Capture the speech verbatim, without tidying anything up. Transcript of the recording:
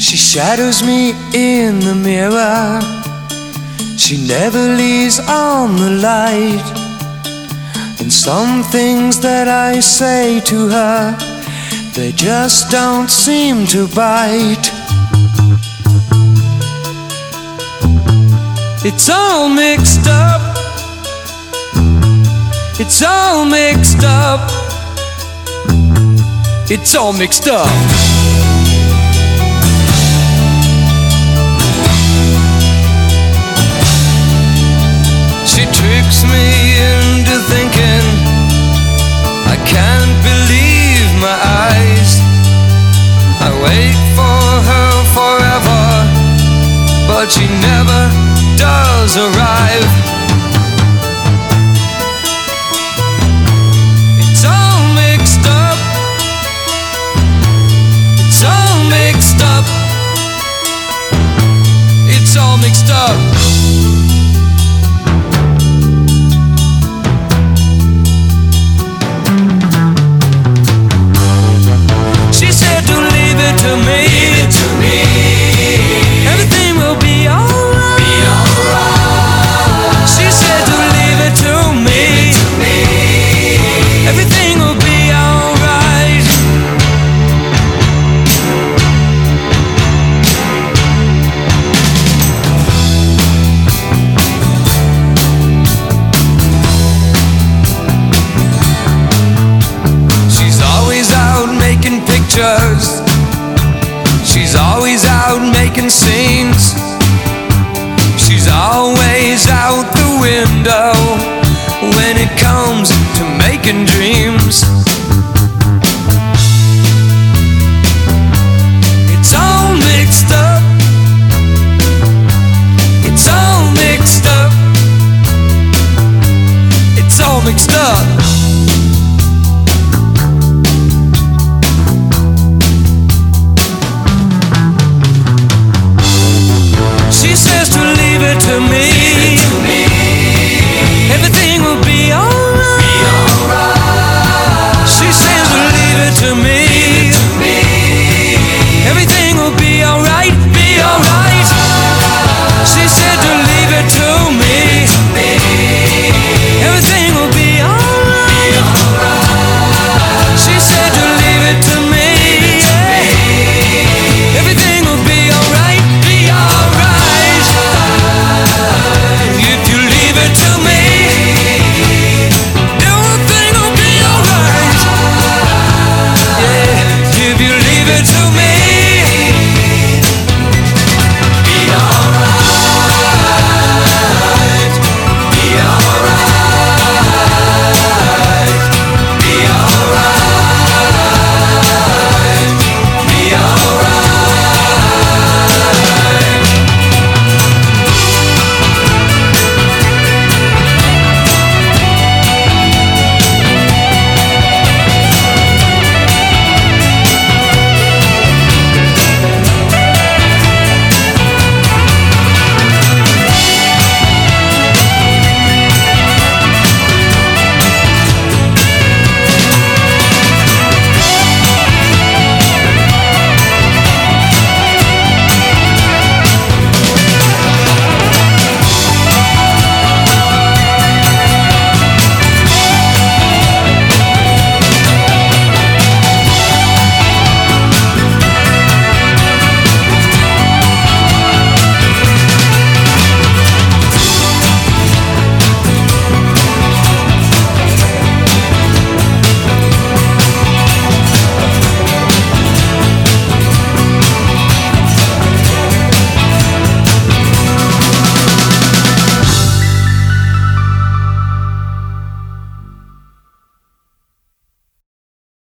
She shadows me in the mirror. She never leaves on the light. And some things that I say to her, they just don't seem to bite. It's all mixed up. It's all mixed up. It's all mixed up. She tricks me into thinking I can't believe my eyes. I wait for her forever, but she never does arrive. It's all mixed up. It's all mixed up. It's all mixed up. She said to leave it to me. Leave it to me. Everything will be alright. Be alright. She said to leave it to me. Leave it to me. Everything will be alright. She's always out making pictures. She's always out making scenes. She's always out the window when it comes to making dreams. It's all mixed up. It's all mixed up. It's all mixed up. She says to leave it to me. Leave it to me. Everything will be alright. Be alright. She says to leave it to me.